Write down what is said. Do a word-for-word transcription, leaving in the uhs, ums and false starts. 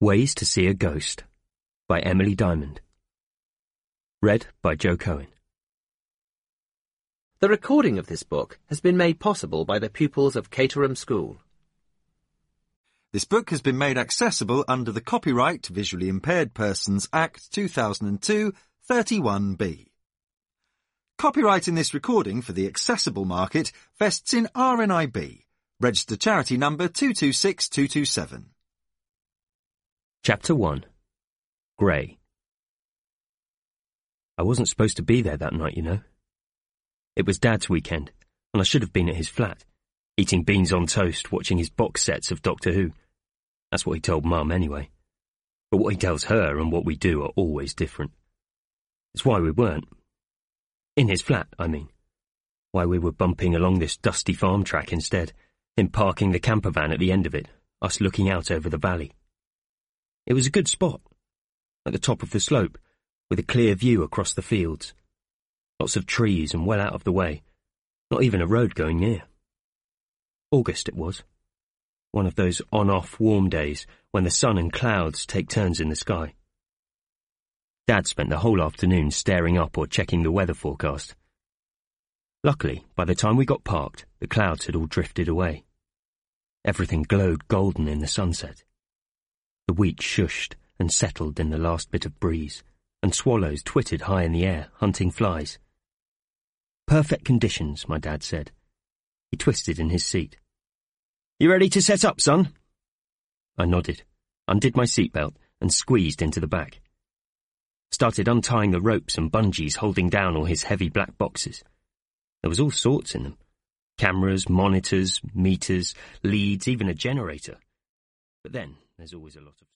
Ways to See a Ghost by Emily Diamond. Read by Joe Cohen. The recording of this book has been made possible by the pupils of Caterham School. This book has been made accessible under the Copyright Visually Impaired Persons Act two thousand two, thirty-one B. Copyright in this recording for the accessible market vests in R N I B, registered charity number two two six two two seven. Chapter one. Grey. I wasn't supposed to be there that night, you know. It was Dad's weekend, and I should have been at his flat, eating beans on toast, watching his box sets of Doctor Who. That's what he told Mum anyway. But what he tells her and what we do are always different. It's why we weren't. In his flat, I mean. Why we were bumping along this dusty farm track instead, him parking the camper van at the end of it, us looking out over the valley. It was a good spot, at the top of the slope, with a clear view across the fields. Lots of trees and well out of the way, not even a road going near. August it was, one of those on-off warm days when the sun and clouds take turns in the sky. Dad spent the whole afternoon staring up or checking the weather forecast. Luckily, by the time we got parked, the clouds had all drifted away. Everything glowed golden in the sunset. The wheat shushed and settled in the last bit of breeze, and swallows twittered high in the air, hunting flies. Perfect conditions, my dad said. He twisted in his seat. You ready to set up, son? I nodded, undid my seatbelt, and squeezed into the back. Started untying the ropes and bungees holding down all his heavy black boxes. There was all sorts in them. Cameras, monitors, meters, leads, even a generator. But then, there's always a lot of